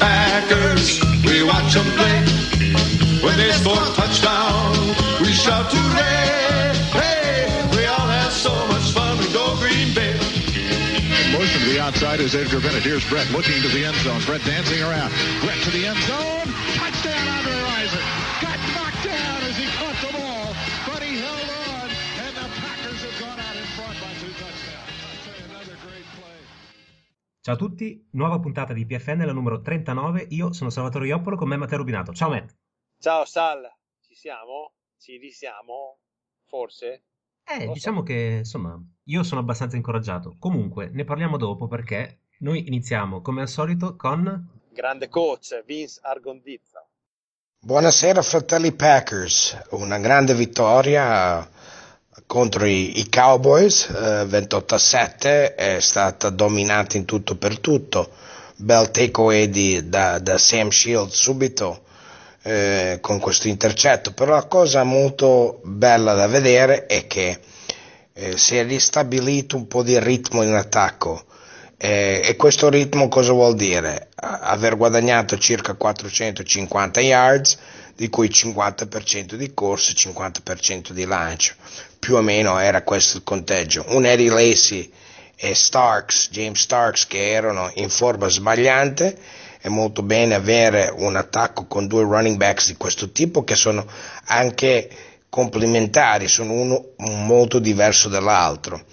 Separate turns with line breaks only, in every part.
Packers, we watch them play. When they score a touchdown, we shout hooray! Hey, we all have so much fun, we go Green Bay.
Motion to the outside is Edgar Bennett. Here's Brett looking to the end zone. Brett dancing around. Brett to the end zone. Touchdown, Andre Rison. Got knocked down as he caught the ball, but he held on, and the Packers have gone out in front by 2 touchdowns. I'll tell you, another great play.
Ciao a tutti, nuova puntata di PFN, la numero 39. Io sono Salvatore Ioppolo, con me Matteo Rubinato. Ciao Matt.
Ciao Sal, ci siamo? Ci risiamo? Forse?
Diciamo che, insomma, io sono abbastanza incoraggiato. Comunque, ne parliamo dopo perché noi iniziamo, come al solito, con...
Grande coach, Vince Argondizza.
Buonasera fratelli Packers, una grande vittoria contro i Cowboys, 28-7, è stata dominata in tutto per tutto, bel takeaway da Sam Shields subito con questo intercetto, però la cosa molto bella da vedere è che si è ristabilito un po' di ritmo in attacco. E questo ritmo cosa vuol dire? Aver guadagnato circa 450 yards, di cui 50% di corso e 50% di lancio. Più o meno era questo il conteggio. Un Eddie Lacy e James Starks, che erano in forma sbagliante. È molto bene avere un attacco con 2 running backs di questo tipo che sono anche complementari, sono uno molto diverso dall'altro.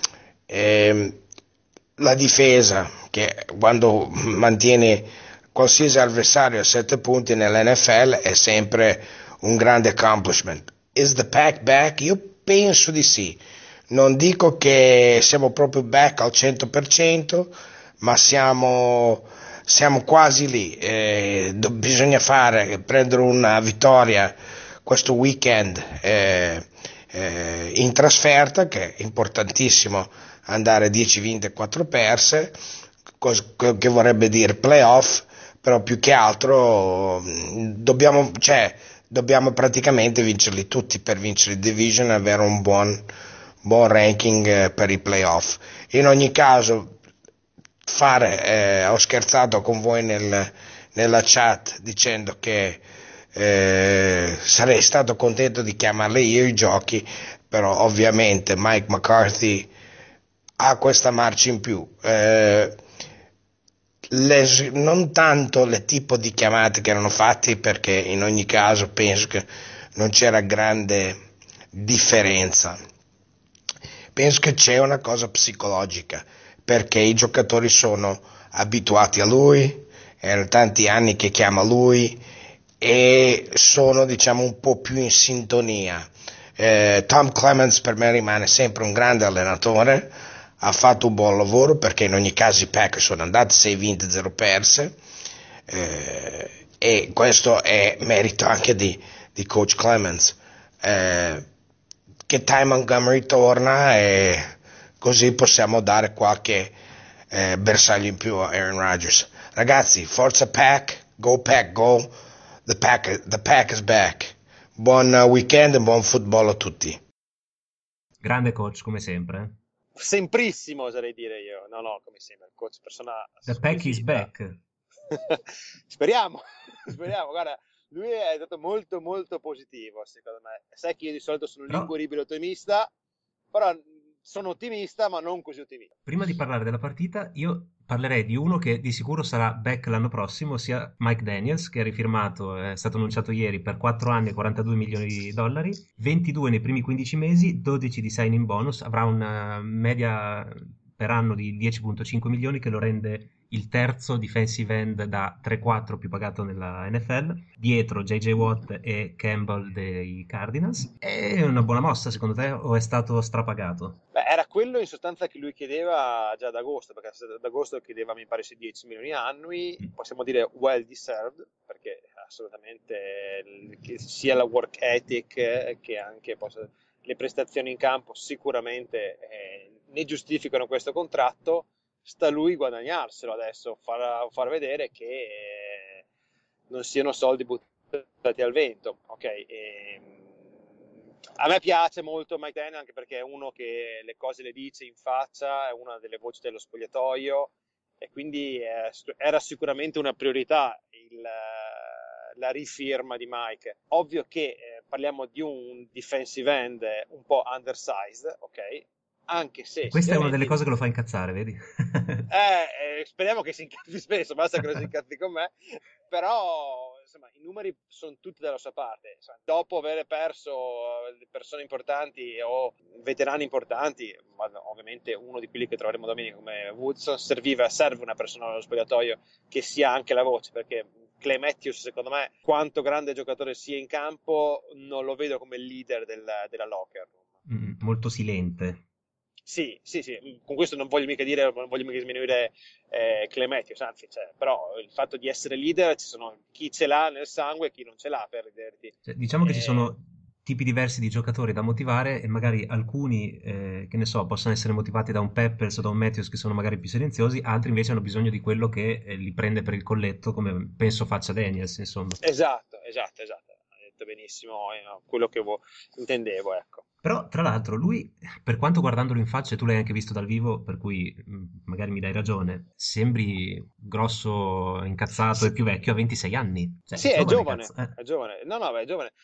La difesa, che quando mantiene qualsiasi avversario a 7 punti nell'NFL è sempre un grande accomplishment. Is the pack back? Io penso di sì. Non dico che siamo proprio back al 100%, ma siamo quasi lì. Bisogna prendere una vittoria questo weekend in trasferta, che è importantissimo andare 10 vinte e 4 perse, che vorrebbe dire playoff, però più che altro dobbiamo praticamente vincerli tutti per vincere il division e avere un buon ranking per i playoff. In ogni caso, ho scherzato con voi nella chat dicendo che sarei stato contento di chiamarli io i giochi, però ovviamente Mike McCarthy ha questa marcia in più. Non tanto le tipo di chiamate che erano fatte, perché in ogni caso penso che non c'era grande differenza. Penso che c'è una cosa psicologica, perché i giocatori sono abituati a lui, erano tanti anni che chiama lui e sono, diciamo, un po' più in sintonia. Tom Clements per me rimane sempre un grande allenatore, ha fatto un buon lavoro, perché in ogni caso i Packers sono andati 6 vinte 0 perse, e questo è merito anche di coach Clements. Che Ty Montgomery torna e così possiamo dare qualche bersaglio in più a Aaron Rodgers. Ragazzi, forza Pack, go Pack, go, the pack is back. Buon weekend e buon football a tutti.
Grande coach, come sempre.
Semprissimo, oserei dire io. No, come sempre, il coach persona
The pack is back.
Speriamo. Guarda, lui è stato molto molto positivo, secondo me. Sai che io di solito sono un linguoribile ottimista, però sono ottimista, ma non così ottimista.
Prima di parlare della partita, io parlerei di uno che di sicuro sarà back l'anno prossimo, ossia Mike Daniels, che ha rifirmato, è stato annunciato ieri, per 4 anni e 42 milioni di dollari, 22 nei primi 15 mesi, 12 di signing bonus, avrà una media per anno di 10,5 milioni, che lo rende il terzo defensive end da 3-4 più pagato nella NFL, dietro JJ Watt e Campbell dei Cardinals. È una buona mossa secondo te, o è stato strapagato?
Beh, era quello in sostanza che lui chiedeva già ad agosto, perché ad agosto chiedeva, mi pare, 10 milioni annui, possiamo dire well deserved, perché assolutamente sia la work ethic che anche le prestazioni in campo sicuramente ne giustificano questo contratto. Sta lui guadagnarselo adesso, far vedere che non siano soldi buttati al vento, ok? A me piace molto Mike Daniel, anche perché è uno che le cose le dice in faccia, è una delle voci dello spogliatoio, e quindi era sicuramente una priorità la rifirma di Mike. Ovvio che parliamo di un defensive end un po' undersized, ok? Anche se
E questa è una delle
sicuramente
cose che lo fa incazzare, vedi?
speriamo che si incazzi spesso, basta che non si incazzi con me, però insomma i numeri sono tutti dalla sua parte. Insomma, dopo aver perso persone importanti o veterani importanti, ma ovviamente uno di quelli che troveremo domenica come Woodson, serve una persona allo spogliatoio che sia anche la voce, perché Clay Matthews, secondo me, quanto grande giocatore sia in campo, non lo vedo come il leader della locker room.
Molto silente.
Sì, con questo non voglio mica sminuire Clay Matthews, anzi, però il fatto di essere leader, ci sono chi ce l'ha nel sangue e chi non ce l'ha, per vederti.
Cioè, diciamo che ci sono tipi diversi di giocatori da motivare e magari alcuni, che ne so, possono essere motivati da un Peppers o da un Matthews che sono magari più silenziosi, altri invece hanno bisogno di quello che li prende per il colletto, come penso faccia Daniels, insomma.
Esatto, hai detto benissimo quello che intendevo, ecco.
Però, tra l'altro, lui, per quanto guardandolo in faccia, e tu l'hai anche visto dal vivo, per cui magari mi dai ragione, sembri grosso, incazzato e più vecchio a 26 anni. Cioè,
Sì, è giovane,
cazzo.
è giovane. No, è giovane.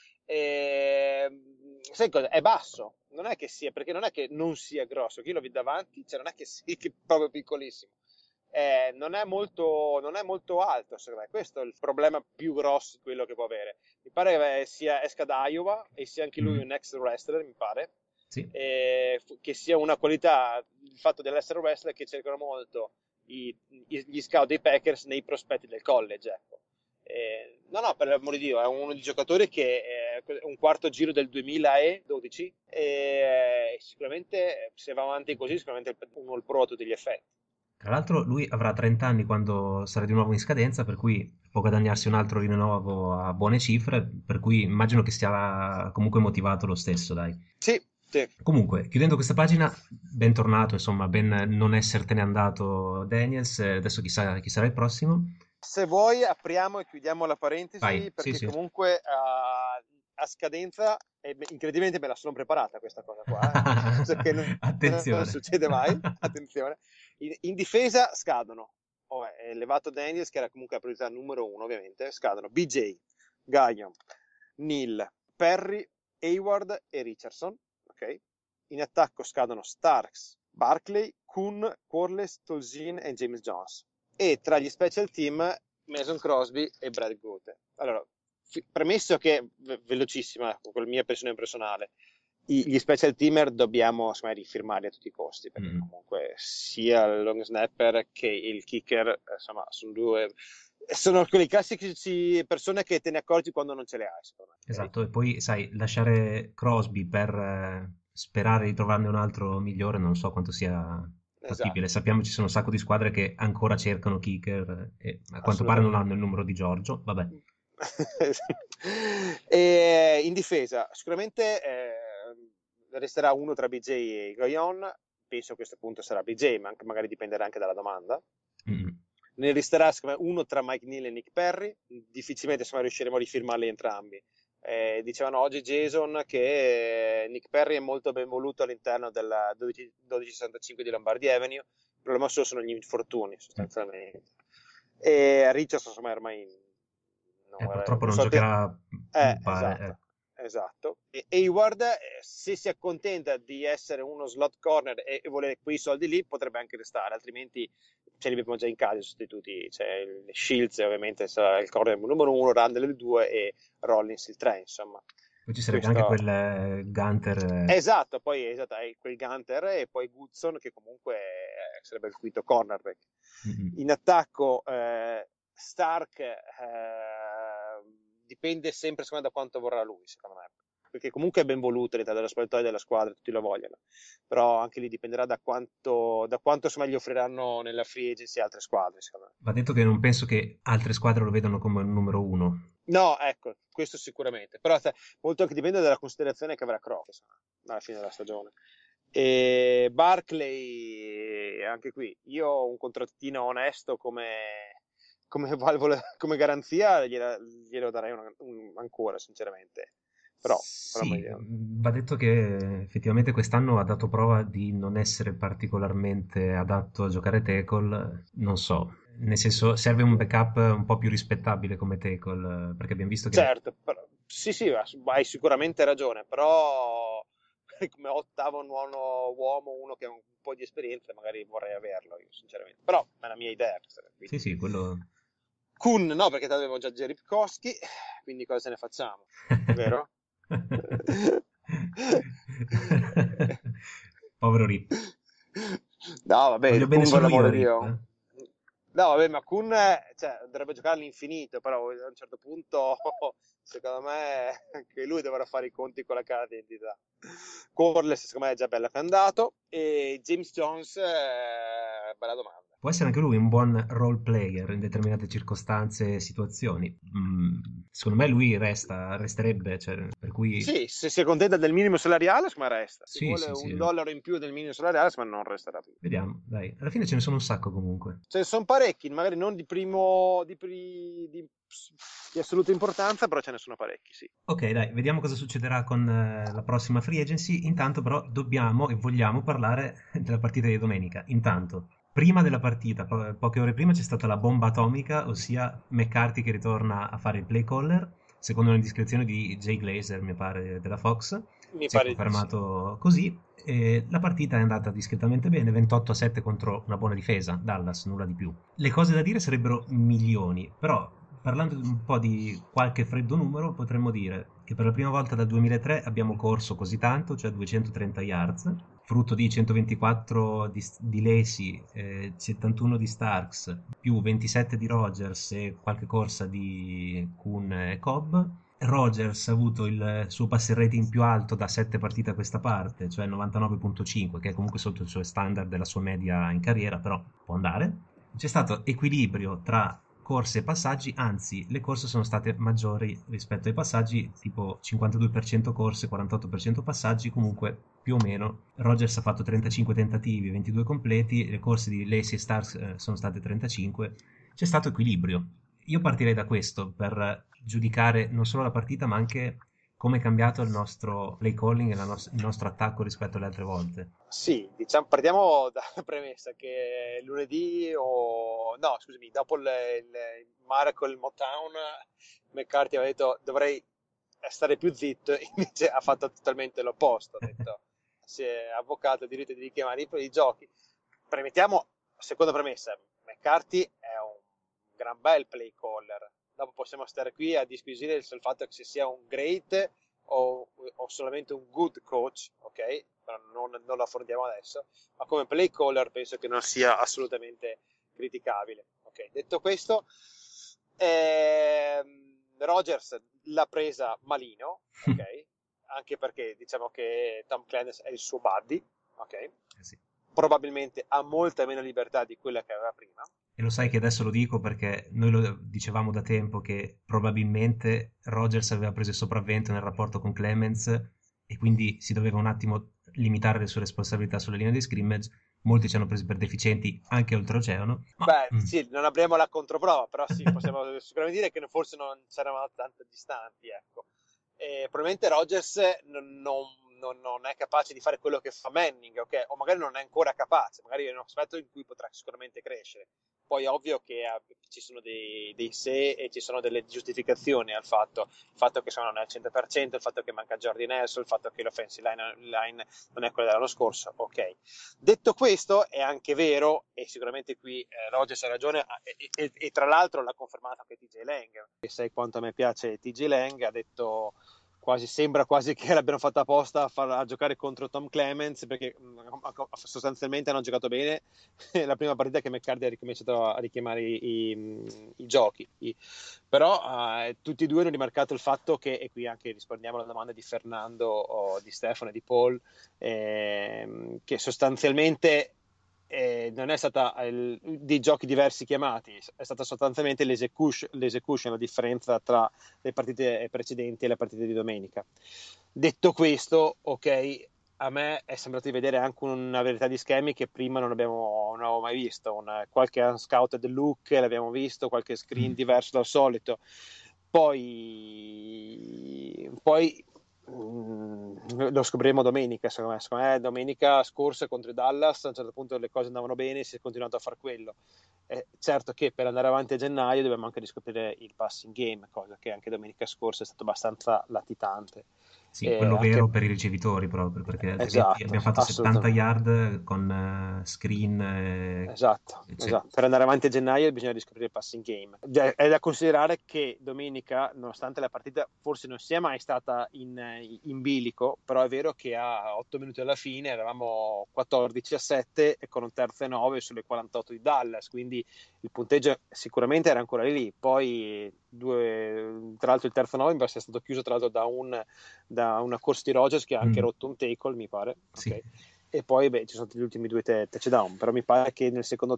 Sai cosa? È basso. Non è che sia, perché non è che non sia grosso. Chi lo vede davanti, non è che sia che è proprio piccolissimo. Non è molto alto, secondo me. Questo è il problema più grosso, quello che può avere. Mi pare che esca da Iowa e sia anche lui un ex wrestler, mi pare.
Sì.
Che sia una qualità, il fatto dell'essere wrestler, che cercano molto gli scout dei Packers nei prospetti del college, ecco. No, per l'amor di Dio, è uno dei giocatori che è un quarto giro del 2012 e sicuramente se va avanti così sicuramente uno il pro a tutti gli effetti.
Tra l'altro lui avrà 30 anni quando sarà di nuovo in scadenza, per cui può guadagnarsi un altro rinnovo a buone cifre, per cui immagino che stia comunque motivato lo stesso, dai.
Sì.
Comunque, chiudendo questa pagina, bentornato, insomma, ben non essertene andato Daniels, adesso chi sarà il prossimo?
Se vuoi apriamo e chiudiamo la parentesi.
Vai,
perché
sì.
comunque a scadenza, incredibilmente me la sono preparata questa cosa qua, che
Attenzione.
non succede mai, attenzione. In difesa scadono, è elevato Daniels, che era comunque la priorità numero 1, ovviamente, scadono BJ, Gaion, Neal, Perry, Hayward e Richardson, ok? In attacco scadono Starks, Barkley, Kuhn, Corliss, Tolzien e James Jones. E tra gli special team Mason Crosby e Brad Gote. Allora, premesso che, velocissima, con la mia impressione personale, gli special teamer dobbiamo rifirmarli a tutti i costi, perché comunque sia il long snapper che il kicker, insomma, sono quelle classiche persone che te ne accorgi quando non ce le hai, secondo me.
Esatto, e poi sai, lasciare Crosby per sperare di trovarne un altro migliore non so quanto sia fattibile.
Esatto.
Sappiamo ci sono un sacco di squadre che ancora cercano kicker e a quanto pare non hanno il numero di Giorgio, vabbè.
E in difesa sicuramente resterà uno tra BJ e Gaion. Penso a questo punto sarà BJ, ma magari dipenderà anche dalla domanda. Ne resterà uno tra Mike Neal e Nick Perry. Difficilmente riusciremo a rifirmarli entrambi. Dicevano oggi Jason che Nick Perry è molto ben voluto all'interno della 1265 di Lombardi Avenue. Il problema solo sono gli infortuni, sostanzialmente. E Richardson insomma ormai
purtroppo non giocherà più,
esatto. E Hayward, se si accontenta di essere uno slot corner e vuole quei soldi lì, potrebbe anche restare, altrimenti ce li abbiamo già in casa i sostituti. C'è Shields, ovviamente sarà il corner numero 1, Randall il 2 e Rollins il 3, insomma.
Poi ci sarebbe anche quel Gunter.
Esatto, hai quel Gunter e poi Goodson che comunque sarebbe il quinto cornerback. In attacco Stark dipende sempre secondo me da quanto vorrà lui, secondo me, perché comunque è ben voluto all'interno della spogliatoia della squadra, tutti lo vogliono, però anche lì dipenderà da quanto insomma gli offriranno nella free agency altre squadre, secondo me.
Va detto che non penso che altre squadre lo vedano come il numero 1.
No, ecco, questo sicuramente, però molto anche dipende dalla considerazione che avrà Croc alla fine della stagione. E Barkley, anche qui, io ho un contrattino onesto come valvola, come garanzia glielo darei ancora, sinceramente.
Sì, va detto che effettivamente quest'anno ha dato prova di non essere particolarmente adatto a giocare tackle, non so, nel senso serve un backup un po' più rispettabile come tackle, perché abbiamo visto che...
Certo, sì, sì, hai sicuramente ragione, però come ottavo nono uomo, uno che ha un po' di esperienza, magari vorrei averlo io, sinceramente. Però è la mia idea questa,
Sì,
quindi.
sì, quello...
Kun, no, perché avevo già Jeripkowski, quindi cosa se ne facciamo? Vero?
Povero Rip.
No, vabbè,
Voglio bene
Kun per
solo io a
l'amore di
Rip.
Dio. No, vabbè, ma Kun cioè, dovrebbe giocare all'infinito, però a un certo punto, secondo me, anche lui dovrà fare i conti con la carta d'identità. Corles, secondo me, è già bello che è andato, e James Jones, bella domanda.
Può essere anche lui un buon role player in determinate circostanze e situazioni. Secondo me lui resterebbe, cioè, per cui
Sì, se si accontenta del minimo salariale, secondo me resta. Se
sì,
vuole
sì, sì.
$1 in più del minimo salariale, secondo me non resterà più.
Vediamo, dai. Alla fine ce ne sono un sacco comunque.
Ce ne sono parecchi, magari non di assoluta importanza, però ce ne sono parecchi, sì.
Ok, dai, vediamo cosa succederà con la prossima free agency. Intanto però dobbiamo e vogliamo parlare della partita di domenica. Intanto, prima della partita, poche ore prima, c'è stata la bomba atomica, ossia McCarthy che ritorna a fare il play caller, secondo un'indiscrezione di Jay Glazer, mi pare, della Fox.
Mi
Si è
pare di sì.
confermato così. E la partita è andata discretamente bene, 28-7 contro una buona difesa, Dallas, nulla di più. Le cose da dire sarebbero milioni, però parlando un po' di qualche freddo numero, potremmo dire che per la prima volta dal 2003 abbiamo corso così tanto, cioè 230 yards, frutto di 124 di Lacy, 71 di Starks, più 27 di Rogers e qualche corsa di Kuhn e Cobb. Rogers ha avuto il suo passer rating più alto da 7 partite a questa parte, cioè 99.5, che è comunque sotto il suo standard della sua media in carriera, però può andare. C'è stato equilibrio tra corse e passaggi, anzi le corse sono state maggiori rispetto ai passaggi, tipo 52% corse, 48% passaggi, comunque più o meno. Rogers ha fatto 35 tentativi, 22 completi, le corse di Lacy e Starks sono state 35. C'è stato equilibrio. Io partirei da questo per giudicare non solo la partita, ma anche come è cambiato il nostro play calling e il nostro attacco rispetto alle altre volte.
Sì, diciamo, partiamo dalla premessa che lunedì o no, scusami, dopo il Miracle Motown, McCarthy aveva detto dovrei stare più zitto, invece ha fatto totalmente l'opposto, ha detto si è avvocato il diritto di richiamare i giochi. Premettiamo, seconda premessa, McCarthy è un gran bel play caller. Dopo possiamo stare qui a disquisire sul fatto che se sia un great o solamente un good coach, ok? Però non lo affrontiamo adesso, ma come play caller penso che non sia assolutamente criticabile. Ok, detto questo, Rogers l'ha presa malino, ok? Anche perché diciamo che Tom Clemens è il suo buddy, ok?
Sì.
Probabilmente ha molta meno libertà di quella che aveva prima.
E lo sai che adesso lo dico perché noi lo dicevamo da tempo che probabilmente Rogers aveva preso il sopravvento nel rapporto con Clemens e quindi si doveva un attimo limitare le sue responsabilità sulla linea di scrimmage. Molti ci hanno presi per deficienti anche oltreoceano. Ma...
Beh, sì, non avremo la controprova, però sì, possiamo sicuramente dire che forse non c'eravamo tanto distanti, ecco. E probabilmente Rodgers non è capace di fare quello che fa Manning, ok? O magari non è ancora capace, magari è un aspetto in cui potrà sicuramente crescere. Poi è ovvio che ci sono dei se e ci sono delle giustificazioni al fatto, il fatto che non è al 100%, il fatto che manca Jordi Nelson, il fatto che l'offensive line non è quella dell'anno scorso, ok. Detto questo, è anche vero, e sicuramente qui Rodgers ha ragione, e tra l'altro l'ha confermato anche TJ Lang, che sai quanto a me piace TJ Lang, ha detto sembra quasi che l'abbiano fatta apposta a giocare contro Tom Clemens, perché sostanzialmente hanno giocato bene la prima partita che McCarthy ha ricominciato a richiamare i giochi. Però tutti e due hanno rimarcato il fatto che, e qui anche rispondiamo alla domanda di Fernando, di Stefano e di Paul, che sostanzialmente non è stata dei giochi diversi chiamati, è stata sostanzialmente l'execution, la differenza tra le partite precedenti e le partite di domenica. Detto questo, ok, a me è sembrato di vedere anche una verità di schemi che prima non avevo mai visto, qualche unscouted look l'abbiamo visto, qualche screen diverso dal solito, poi Lo scopriremo domenica, secondo me domenica scorsa contro i Dallas a un certo punto le cose andavano bene, si è continuato a far quello. Certo che per andare avanti a gennaio dobbiamo anche riscoprire il passing game, cosa che anche domenica scorsa è stato abbastanza latitante.
Sì, quello
Anche...
vero per i ricevitori proprio, perché altrimenti
Esatto,
abbiamo fatto 70 yard con screen,
esatto. Per andare avanti a gennaio bisogna riscoprire il passing game. È da considerare che domenica, nonostante la partita forse non sia mai stata in bilico, però è vero che a 8 minuti alla fine eravamo 14-7 e con un 3-9 sulle 48 di Dallas, quindi il punteggio sicuramente era ancora lì. Poi tra l'altro il 3-9 mi è stato chiuso tra l'altro da una corsa di Rodgers che ha anche rotto un tackle, mi pare.
Sì.
Okay. E poi ci sono stati gli ultimi 2 touchdown, però mi pare che nel secondo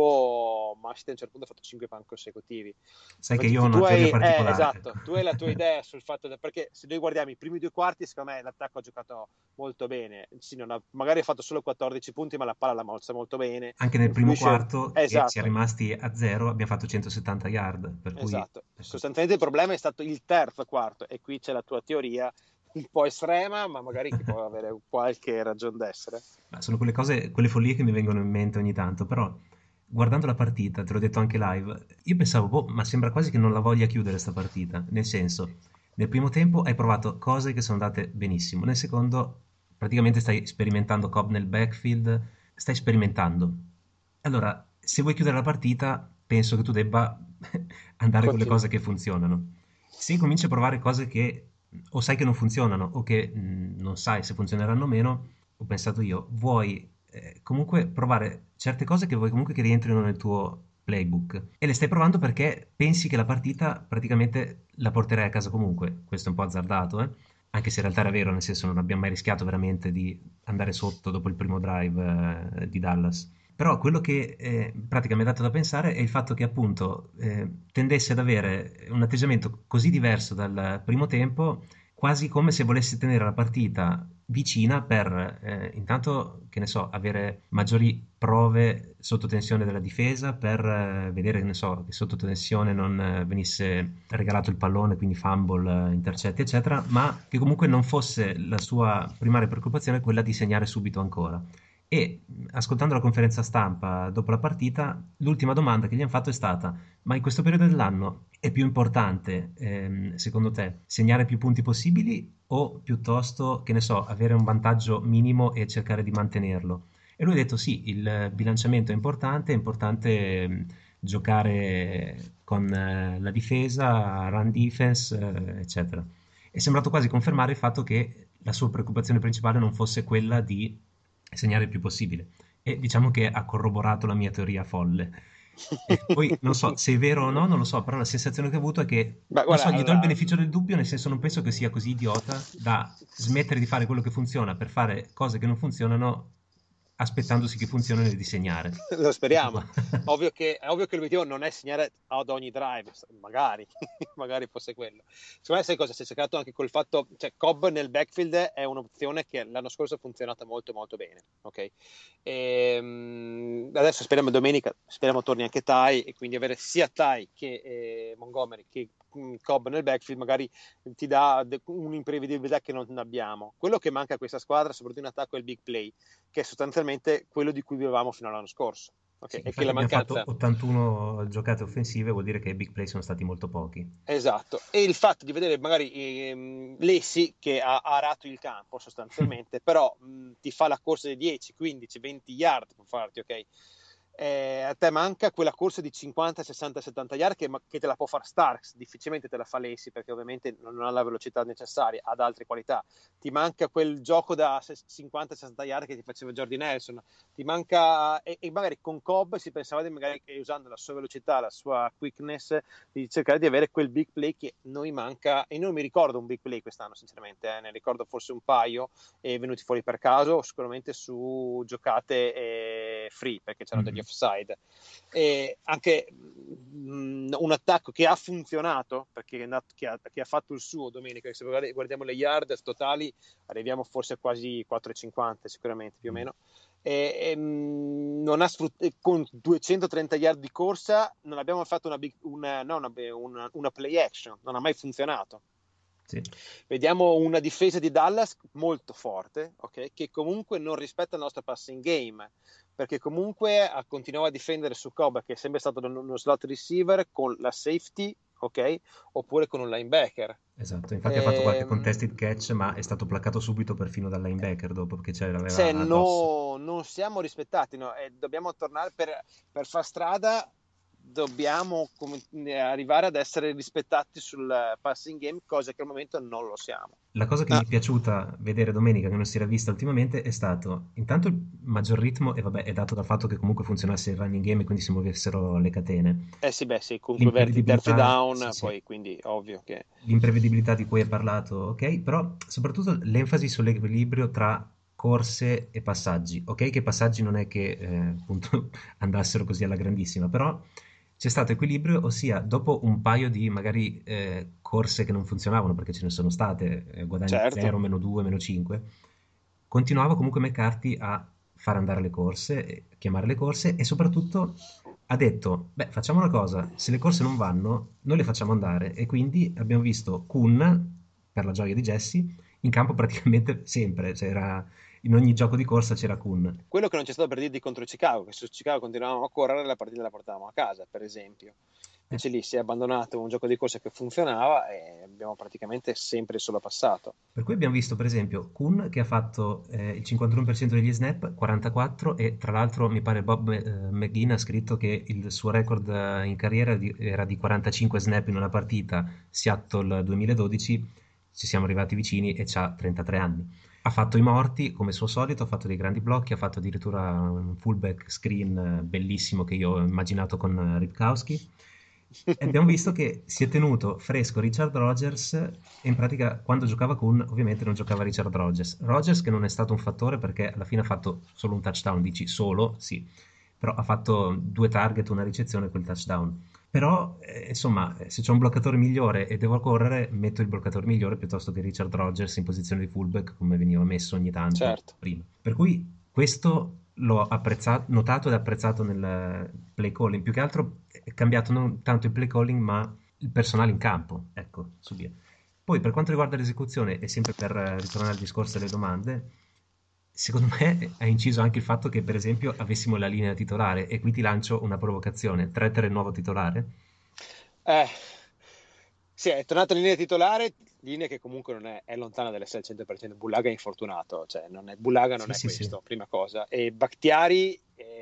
tempo Mashita a un certo punto ha fatto 5 punt consecutivi.
Sai che io ho una teoria particolare.
Esatto, tu hai la tua idea sul fatto perché se noi guardiamo i primi 2 quarti, secondo me l'attacco ha giocato molto bene. Sì, magari ha fatto solo 14 punti, ma la palla l'ha mossa molto bene.
Anche nel primo quarto,
esatto.
che si è rimasti a 0, abbiamo fatto 170 yard. Per cui...
Esatto. Sostanzialmente il problema è stato il terzo quarto, e qui c'è la tua teoria un po' estrema, ma magari che può avere qualche ragione d'essere.
Sono quelle cose, quelle follie che mi vengono in mente ogni tanto, però guardando la partita, te l'ho detto anche live, io pensavo, ma sembra quasi che non la voglia chiudere sta partita, nel senso, nel primo tempo hai provato cose che sono andate benissimo, nel secondo praticamente stai sperimentando Cobb nel backfield, stai sperimentando. Allora, se vuoi chiudere la partita, penso che tu debba andare con le cose che funzionano. Se cominci a provare cose che o sai che non funzionano o che non sai se funzioneranno o meno, ho pensato io, vuoi comunque provare certe cose che vuoi comunque che rientrino nel tuo playbook e le stai provando perché pensi che la partita praticamente la porterai a casa comunque. Questo è un po' azzardato, anche se in realtà era vero, nel senso non abbiamo mai rischiato veramente di andare sotto dopo il primo drive di Dallas. Però quello che in pratica mi ha dato da pensare è il fatto che appunto tendesse ad avere un atteggiamento così diverso dal primo tempo, quasi come se volesse tenere la partita vicina per intanto, che ne so, avere maggiori prove sotto tensione della difesa, per vedere, che ne so, che sotto tensione non venisse regalato il pallone, quindi fumble, intercetti, eccetera, ma che comunque non fosse la sua primaria preoccupazione quella di segnare subito ancora. E ascoltando la conferenza stampa dopo la partita, l'ultima domanda che gli hanno fatto è stata: ma in questo periodo dell'anno è più importante, secondo te, segnare più punti possibili o piuttosto, che ne so, avere un vantaggio minimo e cercare di mantenerlo? E lui ha detto sì, il bilanciamento è importante giocare con la difesa, run defense, eccetera. È sembrato quasi confermare il fatto che la sua preoccupazione principale non fosse quella di segnare il più possibile, e diciamo che ha corroborato la mia teoria folle. E poi non so se è vero o no, non lo so, però la sensazione che ho avuto è che non so, gli do il beneficio del dubbio, nel senso non penso che sia così idiota da smettere di fare quello che funziona per fare cose che non funzionano aspettandosi che funzionino e disegnare.
Lo speriamo. Ovvio che l'obiettivo non è segnare ad ogni drive, magari fosse quello. Secondo me sai cosa? Si è cercato anche col fatto, cioè Cobb nel backfield è un'opzione che l'anno scorso ha funzionato molto molto bene, ok? Adesso speriamo domenica, torni anche Ty, e quindi avere sia Ty che Montgomery che Cobb nel backfield magari ti dà un'imprevedibilità che non abbiamo. Quello che manca a questa squadra, soprattutto in attacco, è il big play, che è sostanzialmente quello di cui vivevamo fino all'anno scorso. Okay?
Sì,
e che la mancanza...
abbiamo fatto 81 giocate offensive, vuol dire che i big play sono stati molto pochi.
Esatto, e il fatto di vedere magari Lessi che ha arato il campo sostanzialmente, però ti fa la corsa di 10, 15, 20 yard per farti, ok? A te manca quella corsa di 50, 60, 70 yard che te la può fare Starks, difficilmente te la fa Lessi perché ovviamente non ha la velocità necessaria, ha altre qualità. Ti manca quel gioco da 50, 60 yard che ti faceva Jordi Nelson, ti manca, e magari con Cobb si pensava di magari usando la sua velocità, la sua quickness, di cercare di avere quel big play che noi manca, e non mi ricordo un big play quest'anno sinceramente, ne ricordo forse un paio venuti fuori per caso, sicuramente su giocate free perché c'erano degli offside, e anche un attacco che ha funzionato perché che ha fatto il suo domenica. Se guardiamo le yard totali arriviamo forse a quasi 4,50 sicuramente più o meno, non ha con 230 yard di corsa non abbiamo fatto una play action, non ha mai funzionato.
Sì.
Vediamo una difesa di Dallas molto forte, ok? Che comunque non rispetta il nostro passing game, perché comunque continuava a difendere su Cobb, che è sempre stato uno slot receiver, con la safety, ok? Oppure con un linebacker.
Esatto, infatti ha fatto qualche contested catch, ma è stato placcato subito perfino dal linebacker dopo che ce l'aveva addosso.
Non siamo rispettati, no? E dobbiamo tornare per far strada. Dobbiamo arrivare ad essere rispettati sul passing game, cosa che al momento non lo siamo.
La cosa che mi è piaciuta vedere domenica, che non si era vista ultimamente, è stato intanto il maggior ritmo, e vabbè, è dato dal fatto che comunque funzionasse il running game e quindi si muovessero le catene.
Sì, comunque terzi down,
sì,
poi quindi ovvio che...
L'imprevedibilità di cui hai parlato, ok, però soprattutto l'enfasi sull'equilibrio tra corse e passaggi, ok, che passaggi non è che appunto andassero così alla grandissima, però c'è stato equilibrio, ossia dopo un paio di magari corse che non funzionavano, perché ce ne sono state, guadagni
Certo.
0, meno 2, meno 5, continuava comunque McCarthy a far andare le corse, chiamare le corse, e soprattutto ha detto, beh, facciamo una cosa, se le corse non vanno, noi le facciamo andare, e quindi abbiamo visto Kuhn, per la gioia di Jesse, in campo praticamente sempre, c'era, in ogni gioco di corsa c'era Kuhn.
Quello che non c'è stato per dirti contro Chicago, che su Chicago continuavamo a correre, la partita la portavamo a casa, per esempio. Invece lì si è abbandonato un gioco di corsa che funzionava e abbiamo praticamente sempre solo passato.
Per cui abbiamo visto per esempio Kuhn che ha fatto il 51% degli snap, 44, e tra l'altro mi pare Bob McGinn ha scritto che il suo record in carriera era di 45 snap in una partita, Seattle 2012, ci siamo arrivati vicini e c'ha 33 anni. Ha fatto i morti come suo solito, ha fatto dei grandi blocchi, ha fatto addirittura un fullback screen bellissimo che io ho immaginato con Ripkowski. E abbiamo visto che si è tenuto fresco Richard Rodgers, e in pratica quando giocava Kuhn ovviamente non giocava Richard Rodgers che non è stato un fattore perché alla fine ha fatto solo un touchdown, dici solo, sì, però ha fatto 2 target, una ricezione e quel touchdown. Però insomma, se c'è un bloccatore migliore e devo correre, metto il bloccatore migliore piuttosto che Richard Rodgers in posizione di fullback come veniva messo ogni tanto,
certo,
prima. Per cui questo l'ho apprezzato, notato ed apprezzato nel play calling. Più che altro è cambiato non tanto il play calling ma il personale in campo, ecco, su via. Poi per quanto riguarda l'esecuzione, e sempre per ritornare al discorso delle domande, secondo me ha inciso anche il fatto che per esempio avessimo la linea titolare, e qui ti lancio una provocazione: Tretter è il nuovo titolare?
Sì, è tornato in linea titolare, linea che comunque non è lontana dall'essere al 100%. Bullaga è infortunato, cioè Bullaga non è questo, prima cosa. E Bakhtiari,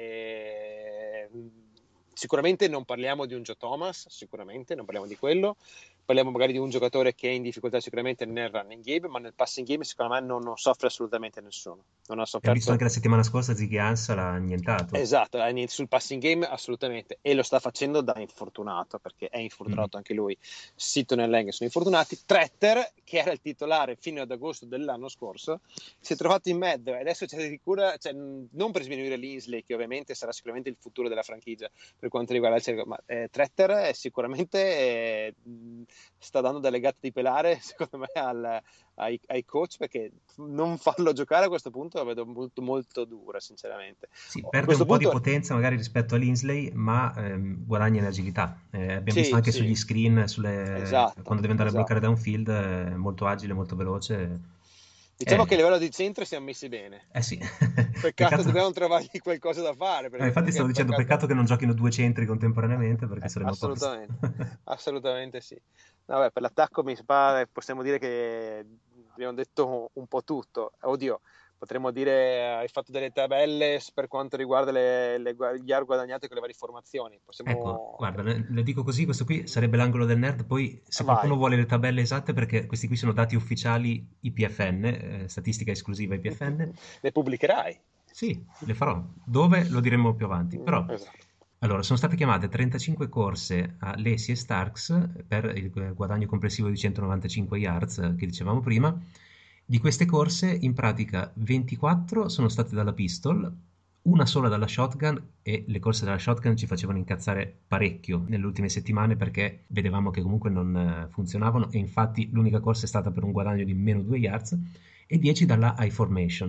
sicuramente non parliamo di un Joe Thomas, sicuramente non parliamo di quello, parliamo magari di un giocatore che è in difficoltà sicuramente nel running game, ma nel passing game secondo me non soffre assolutamente nessuno. Non ha sofferto.
Ho visto anche la settimana scorsa Ziggy Ansah l'ha annientato.
Esatto, sul passing game assolutamente, e lo sta facendo da infortunato, perché è infortunato anche lui. Sitton e Lang sono infortunati. Tretter, che era il titolare fino ad agosto dell'anno scorso, si è trovato in mezzo e adesso c'è di cura, cioè, non per sminuire Linsley, che ovviamente sarà sicuramente il futuro della franchigia per quanto riguarda il cerco, ma Tretter sicuramente sta dando delle gatte di pelare secondo me ai coach, perché non farlo giocare a questo punto la vedo molto molto dura, sinceramente.
Sì, perde un po' di potenza magari rispetto a Linsley, ma guadagna in agilità. Abbiamo visto anche sugli screen,
esatto,
quando deve andare a bloccare downfield, molto agile, molto veloce.
Diciamo che a livello di centro siamo messi bene.
Sì.
Peccato dobbiamo trovargli qualcosa da fare.
Infatti stavo dicendo peccato che non giochino 2 centri contemporaneamente, perché saremmo
assolutamente sì. Vabbè, per l'attacco mi pare possiamo dire che abbiamo detto un po' tutto. Oddio, potremmo dire hai fatto delle tabelle per quanto riguarda gli yard guadagnati con le varie formazioni.
Ecco, guarda, le dico così, questo qui sarebbe l'angolo del nerd, poi se qualcuno vuole le tabelle esatte, perché questi qui sono dati ufficiali IPFN, statistica esclusiva IPFN.
Le pubblicherai?
Sì, le farò. Dove? Lo diremo più avanti, però...
Esatto.
Allora, sono state chiamate 35 corse a Lacy e Starks per il guadagno complessivo di 195 yards che dicevamo prima. Di queste corse, in pratica, 24 sono state dalla pistol, una sola dalla shotgun, e le corse dalla shotgun ci facevano incazzare parecchio nelle ultime settimane perché vedevamo che comunque non funzionavano, e infatti l'unica corsa è stata per un guadagno di meno 2 yards, e 10 dalla high formation.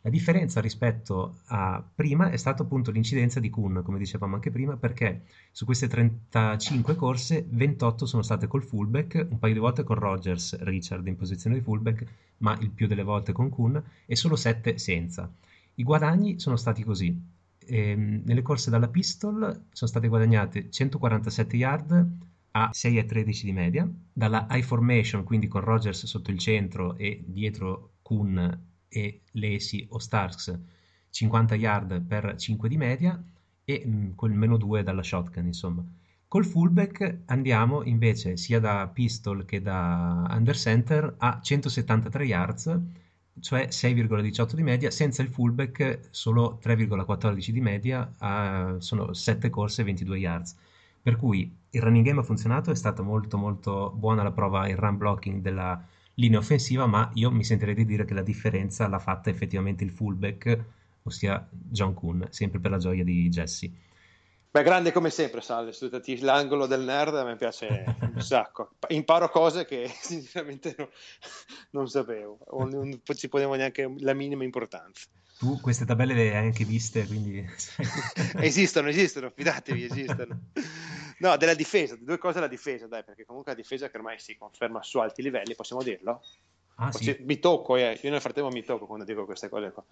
La differenza rispetto a prima è stata appunto l'incidenza di Kuhn, come dicevamo anche prima, perché su queste 35 corse 28 sono state col fullback, un paio di volte con Rodgers, Richard in posizione di fullback, ma il più delle volte con Kuhn, e solo 7 senza. I guadagni sono stati così. Nelle corse dalla pistol sono state guadagnate 147 yard a 6,13 di media, dalla high formation, quindi con Rodgers sotto il centro e dietro Kuhn e Lacy o Starks, 50 yard per 5 di media, e quel meno 2 dalla shotgun, insomma. Col fullback andiamo invece sia da pistol che da under center a 173 yards, cioè 6,18 di media, senza il fullback solo 3,14 di media, sono 7 corse e 22 yards. Per cui il running game ha funzionato, è stata molto molto buona la prova in run blocking della linea offensiva, ma io mi sentirei di dire che la differenza l'ha fatta effettivamente il fullback, ossia John Kuhn, sempre per la gioia di Jesse.
Beh, grande come sempre, Salve, l'angolo del nerd a me piace un sacco. Imparo cose che sinceramente non sapevo, o non ci ponevo neanche la minima importanza.
Tu queste tabelle le hai anche viste, quindi...
Esistono, fidatevi, esistono. No, della difesa, due cose alla difesa, dai, perché comunque la difesa che ormai si conferma su alti livelli, possiamo dirlo?
Ah, sì.
Mi tocco, io nel frattempo mi tocco quando dico queste cose qua.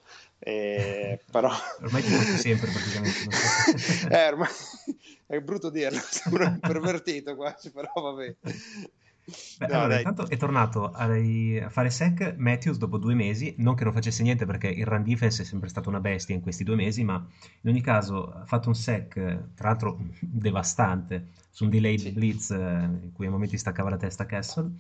Però...
Ormai ti tocchi sempre praticamente. Non so.
Ormai è brutto dirlo, sembra un pervertito quasi, però vabbè.
Beh, allora, intanto è tornato a fare sack Matthews dopo 2 mesi, non che non facesse niente perché il run defense è sempre stata una bestia in questi 2 mesi, ma in ogni caso ha fatto un sack, tra l'altro devastante, su un delayed blitz in cui a momenti staccava la testa Castle.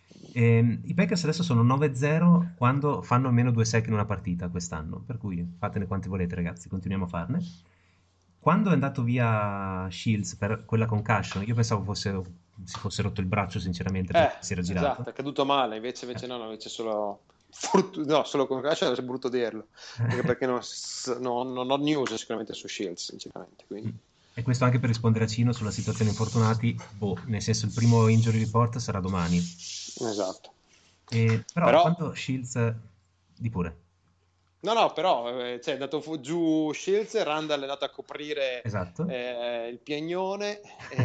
I Packers adesso sono 9-0 quando fanno almeno 2 sack in una partita quest'anno, per cui fatene quanti volete ragazzi, continuiamo a farne. Quando è andato via Shields per quella concussion, io pensavo si fosse rotto il braccio sinceramente perché si era girato.
Esatto, è caduto male, invece no, invece solo solo concussion, è brutto dirlo, anche perché non ho news sicuramente su Shields sinceramente, quindi.
E questo anche per rispondere a Cino sulla situazione infortunati, nel senso il primo injury report sarà domani.
Esatto.
Però quando Shields... di pure.
No, però è andato giù Shields, Randall è andato a coprire
esatto.
Il piagnone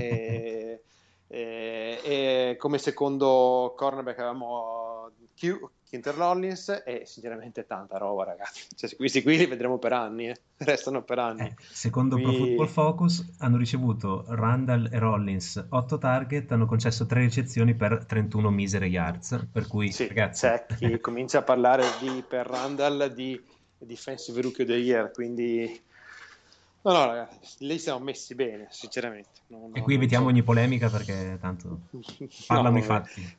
e come secondo cornerback avevamo Quinter Lollins e sinceramente tanta roba ragazzi, questi qui li vedremo per anni, restano per anni.
Secondo Pro Football Focus hanno ricevuto Randall e Rollins 8 target, hanno concesso 3 ricezioni per 31 misere yards, per cui ragazzi...
c'è chi comincia a parlare per Randall di Defensive Rookie of the Year, quindi no ragazzi, lì siamo messi bene sinceramente.
E qui evitiamo ogni polemica perché tanto parlano i fatti.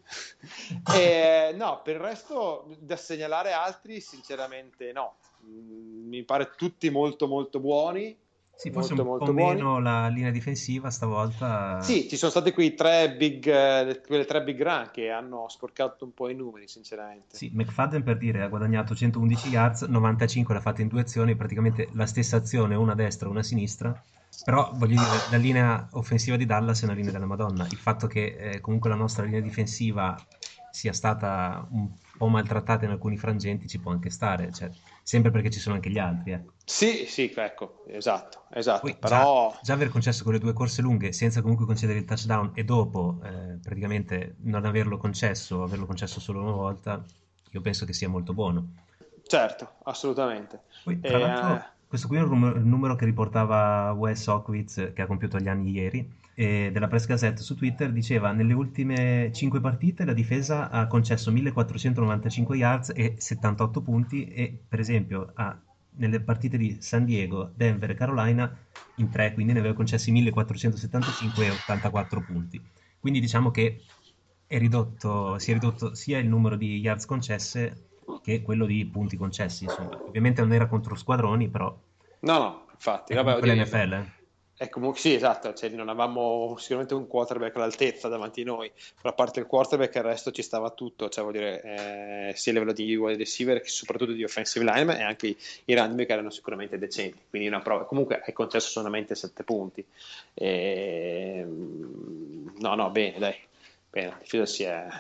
No, per il resto da segnalare altri sinceramente no, mi pare tutti molto molto buoni.
Sì, forse un po' meno la linea difensiva stavolta.
Sì, ci sono stati quelle 3 big run che hanno sporcato un po' i numeri, sinceramente.
Sì, McFadden per dire ha guadagnato 111 yards, 95 l'ha fatta in 2 azioni, praticamente la stessa azione, una a destra e una a sinistra. Però voglio dire, la linea offensiva di Dallas è una linea della Madonna. Il fatto che comunque la nostra linea difensiva sia stata un po' maltrattata in alcuni frangenti ci può anche stare, sempre perché ci sono anche gli altri.
Sì, ecco, esatto.
Poi,
però
già aver concesso quelle 2 corse lunghe senza comunque concedere il touchdown e dopo praticamente non averlo concesso solo una volta, io penso che sia molto buono.
Certo, assolutamente.
Poi, tra l'altro, questo qui è un numero che riportava Wes Hockwitz, che ha compiuto gli anni ieri, della Press Gazette su Twitter, diceva: nelle ultime 5 partite la difesa ha concesso 1495 yards e 78 punti e per esempio nelle partite di San Diego, Denver e Carolina in 3, quindi ne aveva concessi 1475 e 84 punti. Quindi diciamo che si è ridotto sia il numero di yards concesse che quello di punti concessi, insomma. Ovviamente non era contro squadroni, però
no, infatti,
l'NFL.
Comunque sì, esatto, non avevamo sicuramente un quarterback all'altezza davanti a noi, però a parte il quarterback il resto ci stava tutto, vuol dire sia a livello di wide receiver che soprattutto di offensive lineman, e anche i running back erano sicuramente decenti, quindi una prova. Comunque hai concesso solamente 7 punti. Bene, dai, bene, la difesa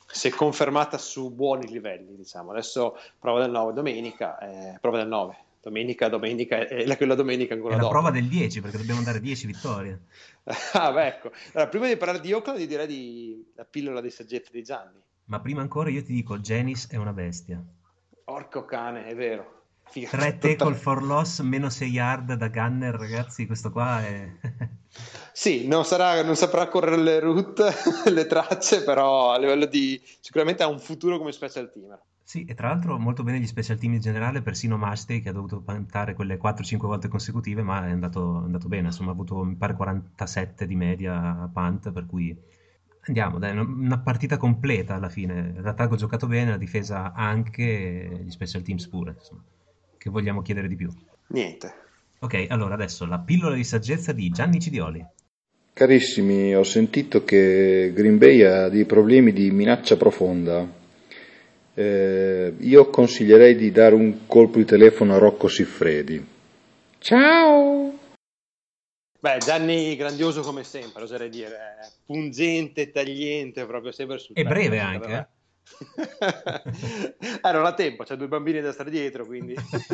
si è confermata su buoni livelli, diciamo. Adesso prova del 9 domenica, prova del 9. Domenica e quella domenica ancora
È la
dopo.
prova del 10, perché dobbiamo dare 10 vittorie.
Ah, beh, ecco. Allora, prima di parlare di Oakland, direi la pillola di saggezza di Gianni.
Ma prima ancora io ti dico, Janis è una bestia.
Porco cane, è vero.
3 tackle for loss, meno 6 yard da gunner, ragazzi, questo qua è...
Sì, non saprà correre le route, le tracce, però a livello di... sicuramente ha un futuro come special teamer.
Sì, e tra l'altro molto bene gli special team in generale, persino Mastey che ha dovuto puntare quelle 4-5 volte consecutive, ma è andato bene, insomma ha avuto mi pare 47 di media a punt, per cui andiamo, dai, una partita completa alla fine, l'attacco ha giocato bene, la difesa anche, gli special teams pure, insomma, che vogliamo chiedere di più?
Niente.
Ok, allora adesso la pillola di saggezza di Gianni Cidioli.
Carissimi, ho sentito che Green Bay ha dei problemi di minaccia profonda. Io consiglierei di dare un colpo di telefono a Rocco Siffredi. Ciao!
Beh, Gianni grandioso come sempre, oserei dire, pungente, tagliente, proprio sempre sul
E
pezzo,
breve
secondo
anche,
me. Non ha tempo, c'ha 2 bambini da stare dietro, quindi...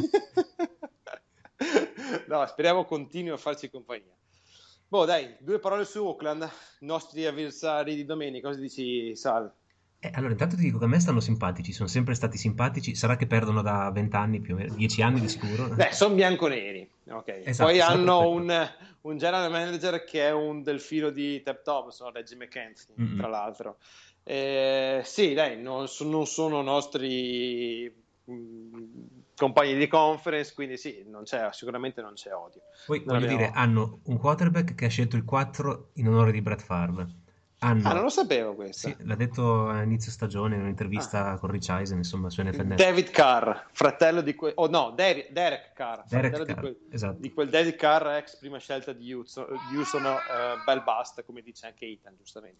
No, speriamo continui a farci compagnia. Boh, dai, 2 parole su Oakland, nostri avversari di domenica, cosa dici, Sal?
Allora, intanto ti dico che a me stanno simpatici, sono sempre stati simpatici, sarà che perdono da 20 anni più o meno, 10 anni di sicuro.
Beh, sono bianconeri, ok.
Esatto,
Poi
sarà
hanno
perfetto.
un general manager che è un delfino di Ted Thompson, Reggie McKenzie,
Mm-mm.
tra l'altro. Sì, dai, non sono nostri compagni di conference, quindi sì, sicuramente non c'è odio.
Poi
Non
voglio dire,
abbiamo...
hanno un quarterback che ha scelto il 4 in onore di Brett Favre.
Ah, non lo
Hanno,
sapevo
sì,
questa.
l'ha detto a inizio stagione in
Ah.
un'intervista con Rich Eisen, insomma, su NFL Network.
David Carr, fratello di Derek Carr,
Derek
fratello
Carr, esatto.
di quel David Carr, ex prima scelta di Houston, bel bust, come dice anche Ethan, giustamente.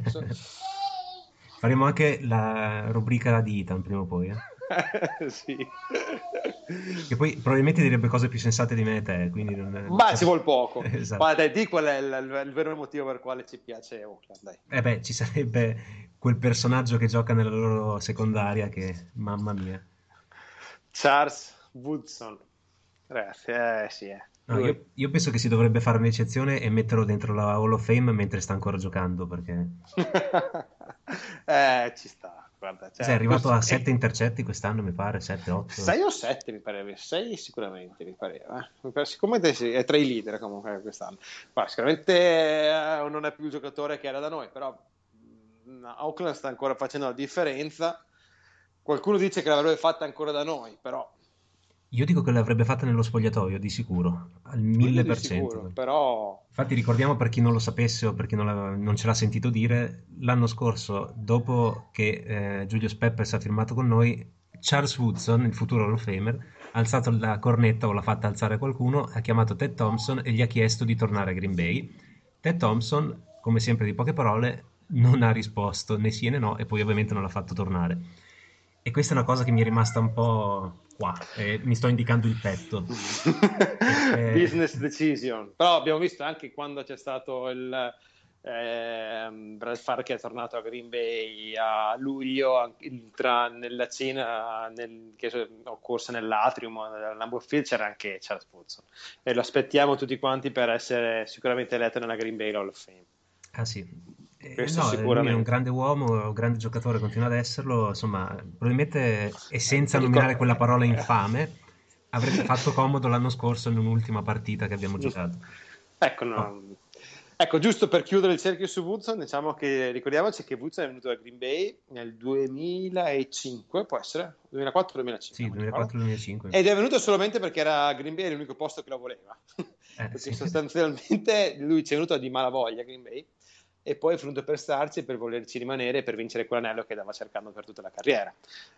Faremo anche la rubrica di Ethan prima o poi,
Sì.
Che poi probabilmente direbbe cose più sensate di me e te, quindi non...
Ma ci vuol poco.
Esatto.
Ma dai, di qual è il vero motivo per quale ci piace Oakland, dai.
Beh, ci sarebbe quel personaggio che gioca nella loro secondaria che, mamma mia.
Charles Woodson. Ragazzi, sì.
No,
Lui.
io penso che si dovrebbe fare un'eccezione e metterlo dentro la Hall of Fame mentre sta ancora giocando, perché
Ci sta. Guarda, cioè,
è arrivato a 7 intercetti quest'anno, mi pare, 7-8.
6 o 7 mi pareva, 6 sicuramente mi pareva. Sicuramente sì, è tra i leader comunque quest'anno. Ma sicuramente non è più il giocatore che era da noi, però Oakland sta ancora facendo la differenza. Qualcuno dice che l'avrebbe fatta ancora da noi, però
Io dico che l'avrebbe fatta nello spogliatoio, di sicuro, al
quello di
1000%.
sicuro, però
Infatti ricordiamo per chi non lo sapesse o per chi non ce l'ha sentito dire, l'anno scorso, dopo che Julius Peppers ha firmato con noi, Charles Woodson, il futuro Hall of Famer, ha alzato la cornetta o l'ha fatta alzare qualcuno, ha chiamato Ted Thompson e gli ha chiesto di tornare a Green Bay. Ted Thompson, come sempre di poche parole, non ha risposto né sì né no e poi ovviamente non l'ha fatto tornare. E questa è una cosa che mi è rimasta un po' qua, mi sto indicando il petto.
business decision. Però abbiamo visto anche quando c'è stato il Brad Favre che è tornato a Green Bay a luglio, nella cena che occorse nell'atrium del Lambeau Field, c'era anche Charles Woodson e lo aspettiamo tutti quanti per essere sicuramente eletto nella Green Bay Hall of Fame.
Ah sì,
Questo
no,
sicuramente.
lui è un grande uomo, un grande giocatore, continua ad esserlo, insomma, probabilmente e senza nominare quella parola infame, avrebbe fatto comodo l'anno scorso in un'ultima partita che abbiamo giocato.
Ecco,
No.
Ecco, giusto per chiudere il cerchio su Woodson, diciamo che ricordiamoci che Woodson è venuto da Green Bay nel 2005, può essere? 2004-2005.
Sì, 2004-2005.
Ed è venuto solamente perché era Green Bay l'unico posto che lo voleva. Perché
sì.
sostanzialmente lui ci è venuto di malavoglia a Green Bay e poi è venuto per starci e per volerci rimanere e per vincere quell'anello che stava cercando per tutta la carriera.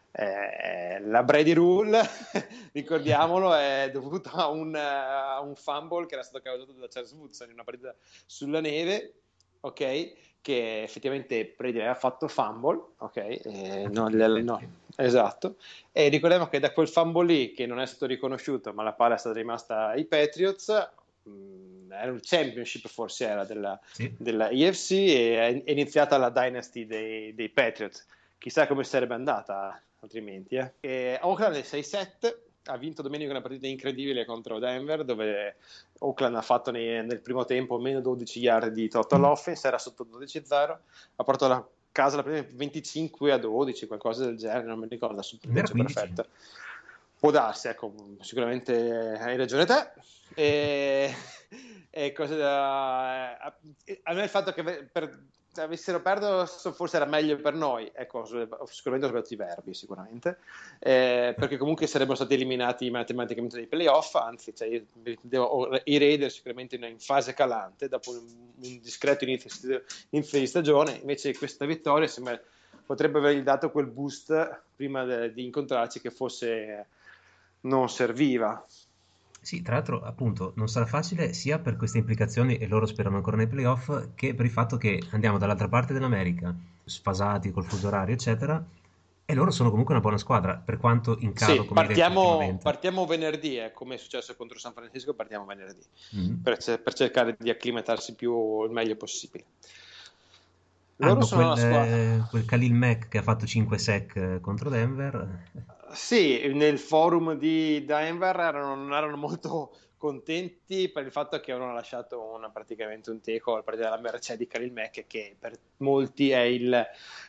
La Brady Rule, ricordiamolo, è dovuta a un fumble che era stato causato da Charles Woodson in una partita sulla neve, ok? Che effettivamente Brady aveva fatto fumble, ok? Esatto. E ricordiamo che da quel fumble lì, che non è stato riconosciuto, ma la palla è stata rimasta ai Patriots, era un championship forse era della EFC e è iniziata la dynasty dei Patriots. chissà come sarebbe andata altrimenti. E Oakland è 6-7, ha vinto domenica una partita incredibile contro Denver, dove Oakland ha fatto nel primo tempo meno 12 yard di total offense, era sotto 12-0, ha portato a casa la prima 25-12, qualcosa del genere, non mi ricordo il punteggio perfetto. Può darsi, ecco, sicuramente hai ragione te. E cosa a me il fatto che avessero perso forse era meglio per noi, ecco, sicuramente ho sbagliato i verbi sicuramente, perché comunque sarebbero stati eliminati matematicamente dai playoff, anzi, cioè, i Raiders sicuramente in fase calante dopo un discreto inizio di stagione, invece questa vittoria potrebbe avergli dato quel boost prima di incontrarci che forse non serviva.
Sì, tra l'altro appunto non sarà facile sia per queste implicazioni, e loro sperano ancora nei playoff, che per il fatto che andiamo dall'altra parte dell'America, sfasati col fuso orario eccetera, e loro sono comunque una buona squadra, per quanto in calo,
sì,
come
partiamo venerdì, come è successo contro San Francisco, partiamo venerdì, per cercare di acclimatarsi il meglio possibile.
Loro sono quel Khalil Mack che ha fatto 5 sack contro Denver.
Sì, nel forum di Denver non erano molto contenti per il fatto che avevano lasciato praticamente un tackle al partita della mercé di Khalil Mack, che per molti è il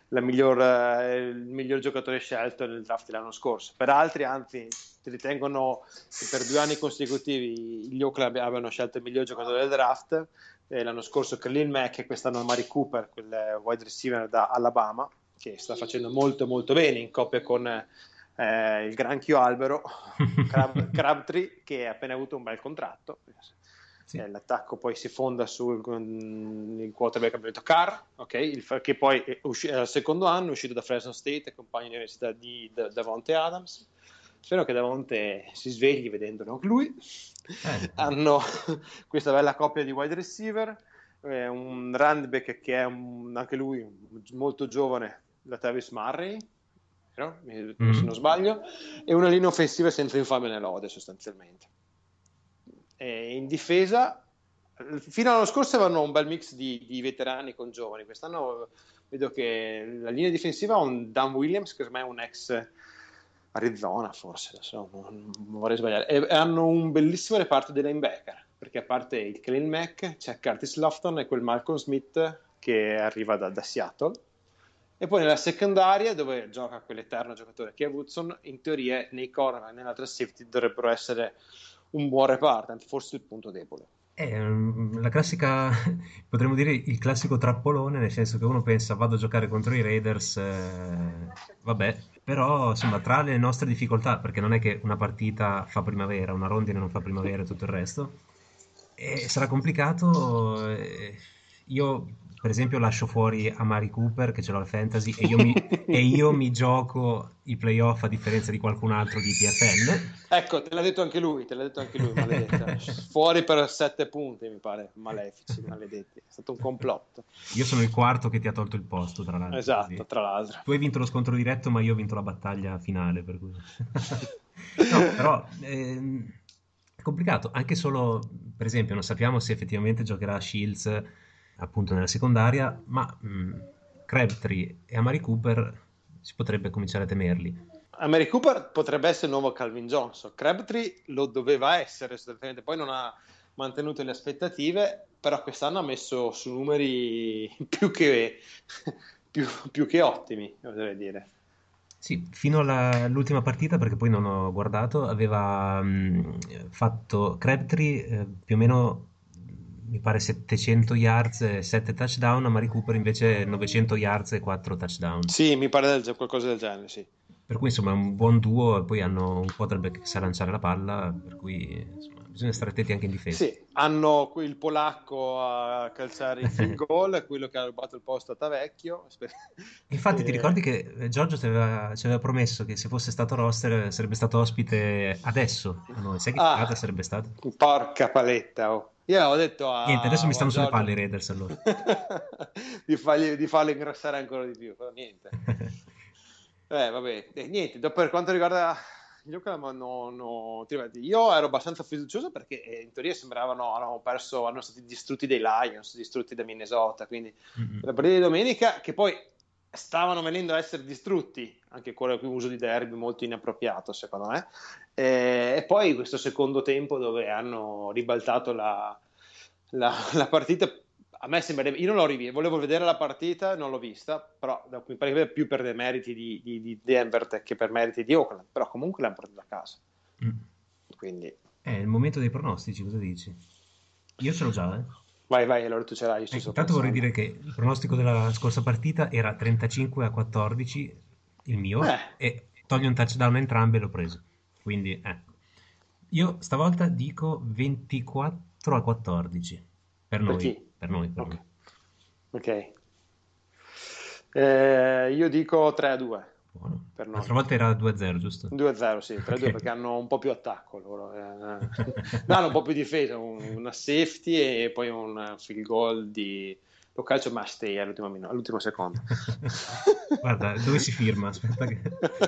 miglior giocatore scelto nel draft dell'anno scorso. Per altri, anzi, ritengono che per 2 anni consecutivi gli Oakland abbiano scelto il miglior giocatore del draft. L'anno scorso Khalil Mack e quest'anno Amari Cooper, quel wide receiver da Alabama, che sta facendo molto molto bene in coppia con il granchio albero Crabtree, che ha appena avuto un bel contratto. Sì. L'attacco poi si fonda sul quarterback campione Carr, che poi al secondo anno è uscito da Fresno State, compagno di università di Davonte Adams. Spero che Davonte si svegli vedendolo lui. Hanno questa bella coppia di wide receiver, un running back che è anche lui molto giovane, la Tavis Murray, no? Se non sbaglio, e una linea offensiva senza infame né lode sostanzialmente. E in difesa, fino all'anno scorso avevano un bel mix di veterani con giovani. Quest'anno vedo che la linea difensiva ha un Dan Williams, che ormai è un ex Arizona, forse, adesso non vorrei sbagliare, e hanno un bellissimo reparto dei linebacker, perché a parte il Khalil Mack c'è Curtis Lofton e quel Malcolm Smith che arriva da Seattle, e poi nella secondaria, dove gioca quell'eterno giocatore che è Woodson, in teoria nei corner e nell'altra safety dovrebbero essere un buon reparto, anzi forse il punto debole.
È la classica, potremmo dire il classico trappolone, nel senso che uno pensa vado a giocare contro i Raiders, vabbè, però insomma tra le nostre difficoltà, perché non è che una partita fa primavera, una rondine non fa primavera e tutto il resto, sarà complicato. Io per esempio lascio fuori Amari Cooper, che ce l'ho al fantasy, e io mi gioco i playoff a differenza di qualcun altro di PFL.
Ecco, te l'ha detto anche lui, maledetta. Fuori per 7 punti, mi pare, malefici, maledetti. È stato un complotto.
Io sono il quarto che ti ha tolto il posto, tra l'altro.
Esatto,
quindi.
Tra l'altro.
Tu hai vinto lo scontro diretto, ma io ho vinto la battaglia finale, per cui... No, però... è complicato, anche solo, per esempio, non sappiamo se effettivamente giocherà Shields appunto nella secondaria, ma Crabtree e Amari Cooper si potrebbe cominciare a temerli.
Amari Cooper potrebbe essere il nuovo Calvin Johnson, Crabtree lo doveva essere sostanzialmente, poi non ha mantenuto le aspettative, però quest'anno ha messo su numeri più che ottimi, oserei dire.
Sì, fino all'ultima partita, perché poi non ho guardato, aveva fatto Crabtree più o meno, mi pare 700 yards e 7 touchdown, Amari Cooper invece 900 yards e 4 touchdown.
Sì, mi pare qualcosa del genere, sì.
Per cui insomma è un buon duo, e poi hanno un quarterback che sa lanciare la palla, per cui insomma, bisogna stare attenti anche in difesa.
Sì, hanno il polacco a calciare il field goal, quello che ha rubato il posto a Tavecchio.
Infatti ti ricordi che Giorgio ci aveva promesso che se fosse stato roster sarebbe stato ospite adesso a noi, sai che figata sarebbe stato?
Porca paletta, oh. Io avevo detto
niente, adesso mi stanno sulle palle i Raiders allora.
di farli ingrossare ancora di più, però niente. Vabbè, niente, per quanto riguarda gli Oakland, io ero abbastanza fiducioso perché in teoria sembravano hanno stati distrutti dai Lions, distrutti da Minnesota, quindi la partita di domenica, che poi stavano venendo a essere distrutti, anche con un uso di derby molto inappropriato secondo me, e poi questo secondo tempo dove hanno ribaltato la partita, a me sembrerebbe, io non l'ho rivista, volevo vedere la partita, non l'ho vista, però mi pare più per dei meriti di Denver che per meriti di Oakland, però comunque l'hanno portata a casa. Quindi
È il momento dei pronostici, cosa dici? Io ce l'ho già, eh.
vai, allora tu ce l'hai, io ci sto
Intanto vorrei
pensando.
dire che il pronostico della scorsa partita era 35-14, il mio, e togli un touchdown a entrambe e l'ho preso. Quindi, ecco. Io stavolta dico 24-14. Per
Per
noi.
chi?
Per noi.
Ok. Io dico 3-2
Buono.
per noi.
L'altra volta era 2-0, giusto?
2-0, sì, 3-2
Ok.
perché hanno un po' più attacco loro. No, hanno un po' più difesa, una safety e poi un field goal di... Lo calcio must stay all'ultimo secondo.
Guarda, dove si firma? Aspetta che...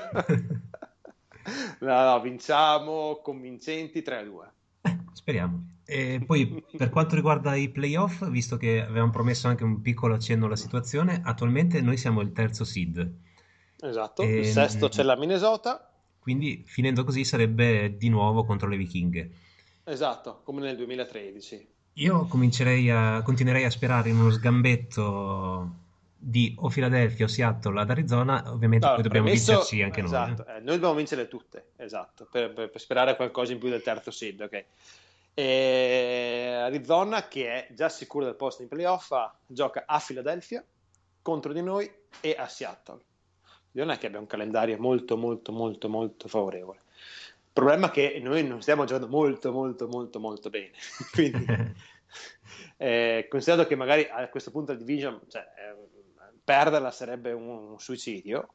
No, vinciamo convincenti 3-2.
Speriamo. E poi per quanto riguarda i playoff, visto che avevamo promesso anche un piccolo accenno alla situazione, attualmente noi siamo il terzo seed.
Esatto, il sesto c'è la Minnesota.
Quindi finendo così sarebbe di nuovo contro le vichinghe.
Esatto, come nel 2013.
Io continuerei a sperare in uno sgambetto di o Philadelphia o Seattle ad Arizona, ovviamente poi
Allora,
dobbiamo vincerci anche
esatto,
noi.
noi dobbiamo vincere tutte, esatto, per sperare qualcosa in più del terzo seed, ok. E Arizona, che è già sicura del posto in playoff, gioca a Philadelphia contro di noi e a Seattle. Non è che abbia un calendario molto favorevole. Il problema è che noi non stiamo giocando molto bene, quindi considerato che magari a questo punto la division, cioè, perderla sarebbe un suicidio.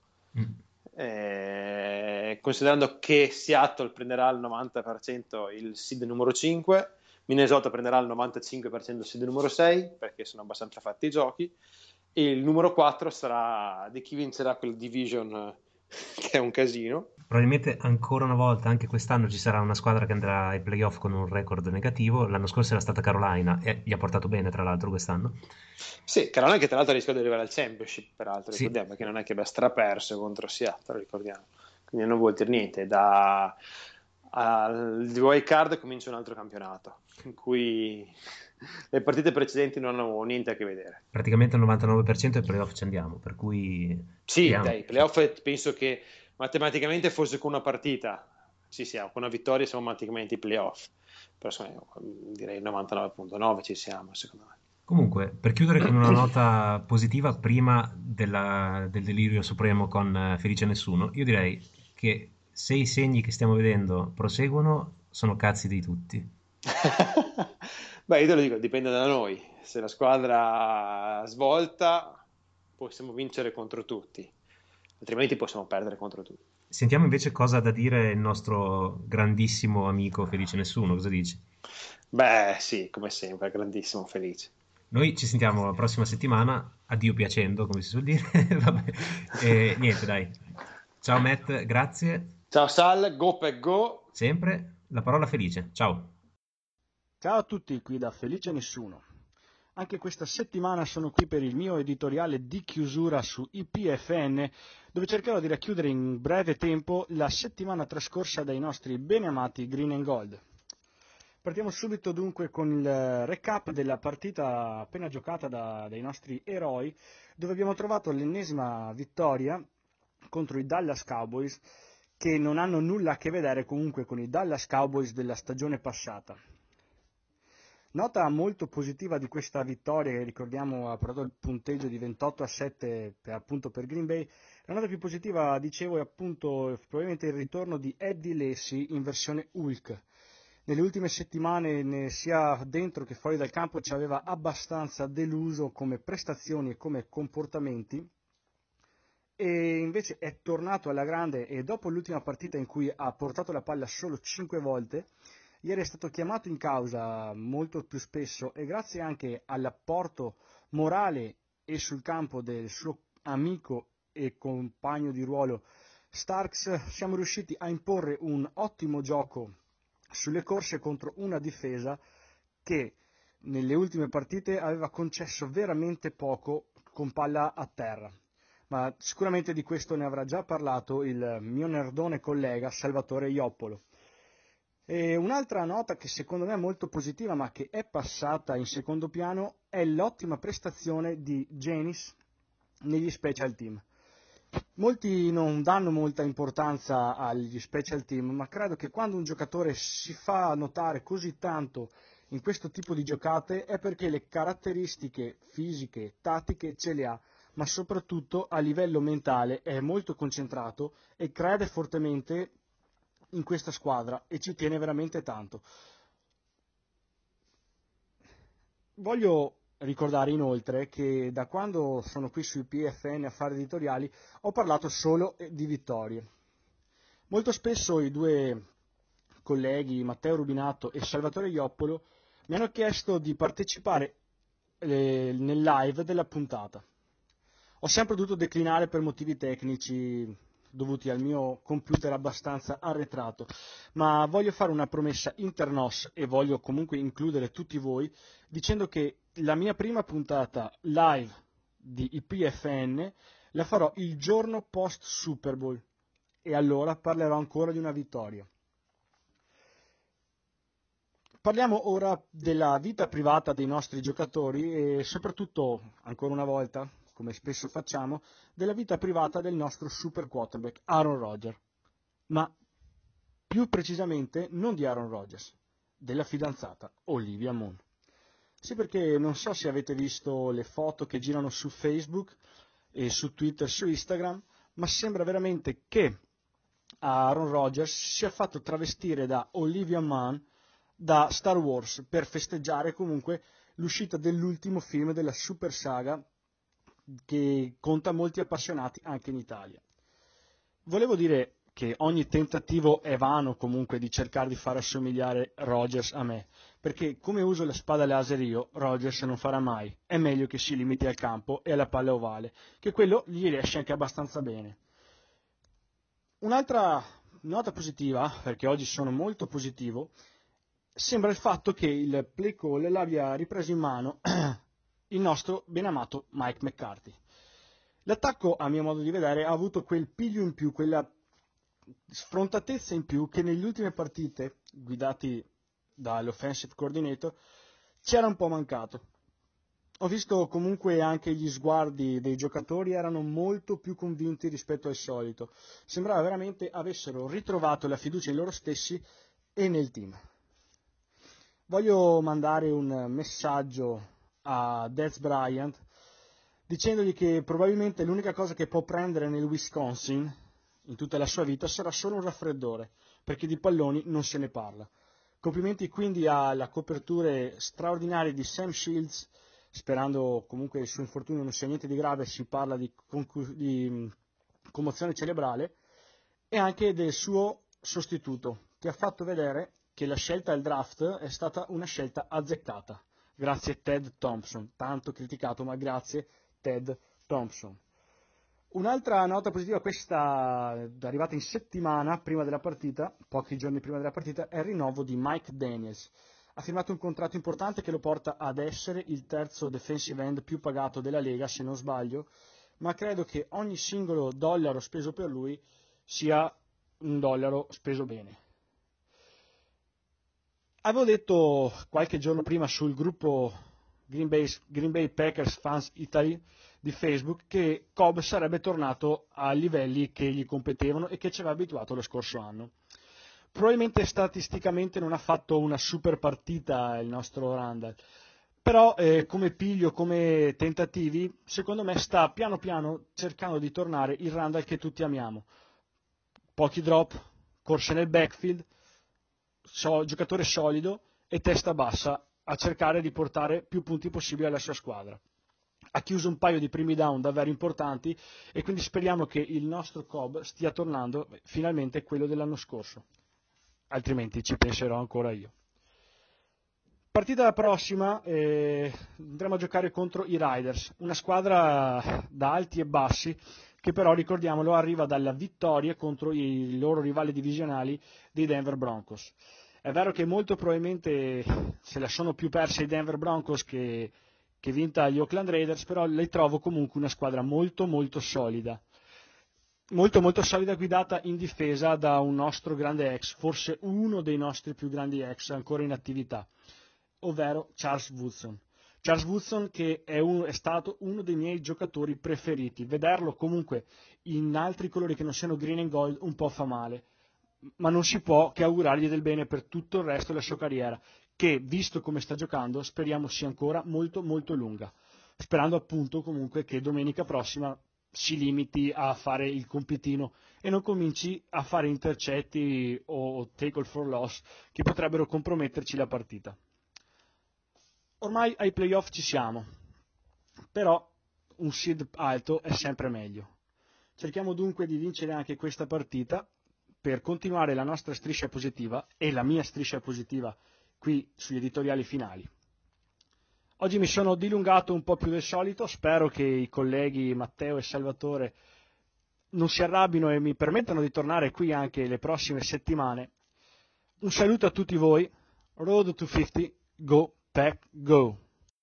Considerando che Seattle prenderà il 90% il seed numero 5, Minnesota prenderà il 95% il seed numero 6 perché sono abbastanza fatti i giochi, e il numero 4 sarà di chi vincerà quel division che è un casino.
Probabilmente ancora una volta, anche quest'anno, ci sarà una squadra che andrà ai playoff con un record negativo. L'anno scorso era stata Carolina e gli ha portato bene, tra l'altro, quest'anno.
Sì, Carolina che tra l'altro rischia di arrivare al championship, peraltro,
Sì.
ricordiamo, perché non è che abbia straperso contro Seattle, ricordiamo. Quindi non vuol dire niente. Al wild card comincia un altro campionato, in cui le partite precedenti non hanno niente a che vedere.
Praticamente al 99% ai playoff ci andiamo, per cui...
Sì,
speriamo.
dai, playoff penso che matematicamente forse con una partita ci siamo, con una vittoria siamo matematicamente ai playoff, però insomma, direi 99.9 ci siamo, secondo me.
Comunque, per chiudere con una nota positiva prima del delirio supremo con Felice Nessuno, io direi che se i segni che stiamo vedendo proseguono, sono cazzi di tutti.
Beh, io te lo dico, dipende da noi. Se la squadra svolta, possiamo vincere contro tutti, altrimenti possiamo perdere contro tutti.
Sentiamo invece cosa ha da dire il nostro grandissimo amico Felice Nessuno, cosa dici?
Beh, sì, come sempre, grandissimo Felice.
Noi ci sentiamo la prossima settimana, addio piacendo, come si suol dire. Vabbè. E niente, dai. Ciao Matt, grazie.
Ciao Sal, go per go.
Sempre la parola felice. Ciao.
Ciao a tutti, qui da Felice Nessuno. Anche questa settimana sono qui per il mio editoriale di chiusura su IPFN, dove cercherò di racchiudere in breve tempo la settimana trascorsa dai nostri beneamati Green and Gold. Partiamo subito dunque con il recap della partita appena giocata dai nostri eroi, dove abbiamo trovato l'ennesima vittoria contro i Dallas Cowboys, che non hanno nulla a che vedere comunque con i Dallas Cowboys della stagione passata. Nota molto positiva di questa vittoria, che ricordiamo ha portato il punteggio di 28-7 appunto per Green Bay. La nota più positiva, dicevo, è appunto probabilmente il ritorno di Eddie Lacy in versione Hulk. Nelle ultime settimane, sia dentro che fuori dal campo, ci aveva abbastanza deluso come prestazioni e come comportamenti, e invece è tornato alla grande, e dopo l'ultima partita in cui ha portato la palla solo 5 volte, ieri è stato chiamato in causa molto più spesso, e grazie anche all'apporto morale e sul campo del suo amico e compagno di ruolo Starks, siamo riusciti a imporre un ottimo gioco sulle corse contro una difesa che nelle ultime partite aveva concesso veramente poco con palla a terra. ma sicuramente di questo ne avrà già parlato il mio nerdone collega Salvatore Ioppolo. E un'altra nota che secondo me è molto positiva ma che è passata in secondo piano è l'ottima prestazione di Janis negli special team. Molti non danno molta importanza agli special team, ma credo che quando un giocatore si fa notare così tanto in questo tipo di giocate è perché le caratteristiche fisiche, tattiche ce le ha, ma soprattutto a livello mentale è molto concentrato e crede fortemente in questa squadra e ci tiene veramente tanto. Voglio ricordare inoltre che da quando sono qui sui PFN Affari Editoriali ho parlato solo di vittorie. Molto spesso i due colleghi Matteo Rubinato e Salvatore Ioppolo mi hanno chiesto di partecipare nel live della puntata. Ho sempre dovuto declinare per motivi tecnici dovuti al mio computer abbastanza arretrato, ma voglio fare una promessa internos e voglio comunque includere tutti voi dicendo che la mia prima puntata live di IPFN la farò il giorno post Super Bowl e allora parlerò ancora di una vittoria. Parliamo ora della vita privata dei nostri giocatori e soprattutto, ancora una volta, come spesso facciamo, della vita privata del nostro super quarterback Aaron Rodgers, ma più precisamente non di Aaron Rodgers, della fidanzata Olivia Munn. Sì, perché non so se avete visto le foto che girano su Facebook e su Twitter, su Instagram, ma sembra veramente che Aaron Rodgers sia fatto travestire da Olivia Munn da Star Wars per festeggiare comunque l'uscita dell'ultimo film della super saga che conta molti appassionati anche in Italia. Volevo dire che ogni tentativo è vano comunque di cercare di far assomigliare Rodgers a me, perché come uso la spada laser io, Rodgers non farà mai. È meglio che si limiti al campo e alla palla ovale, che quello gli riesce anche abbastanza bene. Un'altra nota positiva, perché oggi sono molto positivo, sembra il fatto che il play call l'abbia ripreso in mano il nostro benamato Mike McCarthy. L'attacco, a mio modo di vedere, ha avuto quel piglio in più, quella sfrontatezza in più che nelle ultime partite, guidati dall'offensive coordinator, ci era un po' mancato. Ho visto comunque anche gli sguardi dei giocatori erano molto più convinti rispetto al solito. Sembrava veramente avessero ritrovato la fiducia in loro stessi e nel team. Voglio mandare un messaggio a Dez Bryant dicendogli che probabilmente l'unica cosa che può prendere nel Wisconsin in tutta la sua vita sarà solo un raffreddore, perché di palloni non se ne parla. Complimenti quindi alle coperture straordinarie di Sam Shields, sperando comunque il suo infortunio non sia niente di grave, si parla di commozione cerebrale, e anche del suo sostituto, che ha fatto vedere che la scelta al draft è stata una scelta azzeccata. Grazie Ted Thompson, tanto criticato, ma grazie Ted Thompson. Un'altra nota positiva, questa arrivata in settimana prima della partita, pochi giorni prima della partita, è il rinnovo di Mike Daniels. Ha firmato un contratto importante che lo porta ad essere il terzo defensive end più pagato della Lega, se non sbaglio, ma credo che ogni singolo dollaro speso per lui sia un dollaro speso bene. Avevo detto qualche giorno prima sul gruppo Green Bay Packers Fans Italy di Facebook che Cobb sarebbe tornato a livelli che gli competevano e che ci aveva abituato lo scorso anno. Probabilmente statisticamente non ha fatto una super partita il nostro Randall, però come piglio, come tentativi, secondo me sta piano piano cercando di tornare il Randall che tutti amiamo. Pochi drop, corse nel backfield, giocatore solido e testa bassa a cercare di portare più punti possibili alla sua squadra. Ha chiuso un paio di primi down davvero importanti e quindi speriamo che il nostro Cobb stia tornando finalmente quello dell'anno scorso, altrimenti ci penserò ancora io. Partita prossima andremo a giocare contro i Riders, una squadra da alti e bassi che però, ricordiamolo, arriva dalla vittoria contro i loro rivali divisionali dei Denver Broncos. È vero che molto probabilmente se la sono più persa i Denver Broncos che che vinta gli Oakland Raiders, però le trovo comunque una squadra molto molto solida. Molto molto solida, guidata in difesa da un nostro grande ex, forse uno dei nostri più grandi ex ancora in attività, ovvero Charles Woodson. Charles Woodson che è stato uno dei miei giocatori preferiti. Vederlo comunque in altri colori che non siano green and gold un po' fa male, ma non si può che augurargli del bene per tutto il resto della sua carriera, che visto come sta giocando speriamo sia ancora molto molto lunga, sperando appunto comunque che domenica prossima si limiti a fare il compitino e non cominci a fare intercetti o tackle for loss che potrebbero comprometterci la partita. Ormai ai playoff ci siamo, però un seed alto è sempre meglio. Cerchiamo dunque di vincere anche questa partita per continuare la nostra striscia positiva e la mia striscia positiva qui sugli editoriali finali. Oggi mi sono dilungato un po' più del solito, spero che i colleghi Matteo e Salvatore non si arrabbino e mi permettano di tornare qui anche le prossime settimane. Un saluto a tutti voi, Road to 50, go Pack, go!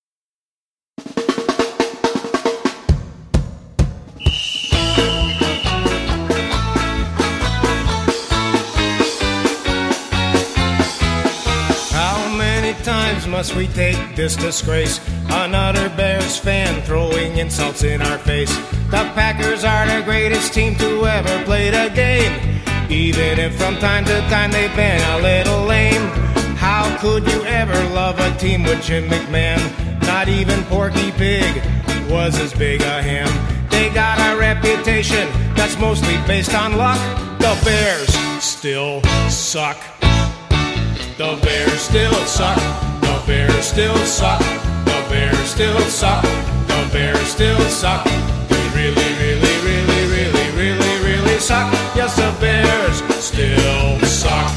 Times must we take this disgrace? Another Bears fan throwing insults in our face. The Packers are the greatest team to ever play the game, even if from time to time they've been a little lame. How could you ever love a team with Jim McMahon? Not even Porky Pig was as big a him. They got a reputation that's mostly based on luck. The Bears still suck. The Bears still suck. The Bears still suck. The Bears still suck. The Bears still suck. They really, really, really, really, really, really suck. Yes, the Bears still suck.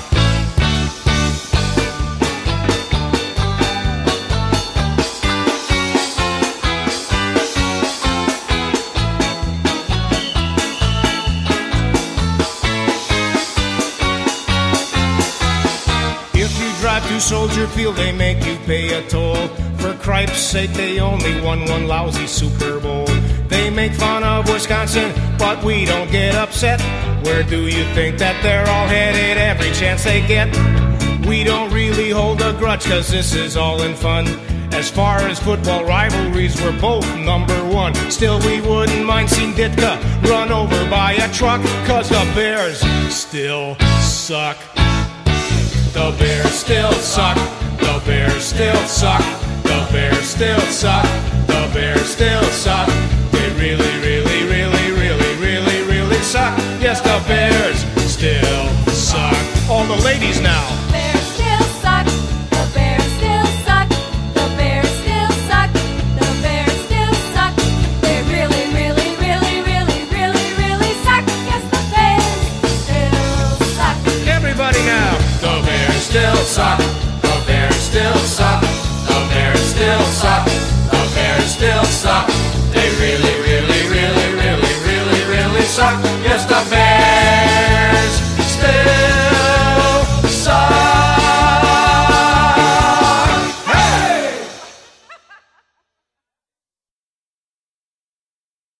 Soldier Field, they make you pay a toll. For cripe's sake, they only won one lousy Super Bowl. They make fun of Wisconsin, but we don't get upset. Where do you think that they're all headed every chance they get? We don't really hold a grudge, cause this is all in fun. As far as football rivalries, we're both number one. Still, we wouldn't mind seeing Ditka run over by a truck, cause the Bears still suck. The Bears still suck. The Bears still suck. The Bears still suck. The Bears still suck. They really, really, really, really, really, really suck. Yes, the Bears still suck. All the ladies now.
The Bears still suck. The Bears still suck. The Bears still suck. The Bears still suck. They really, really, really, really, really, really suck. Yes, the Bears still suck.
Everybody now. The Bears still suck. The Bears still suck. The Bears still suck. The Bears still suck. They really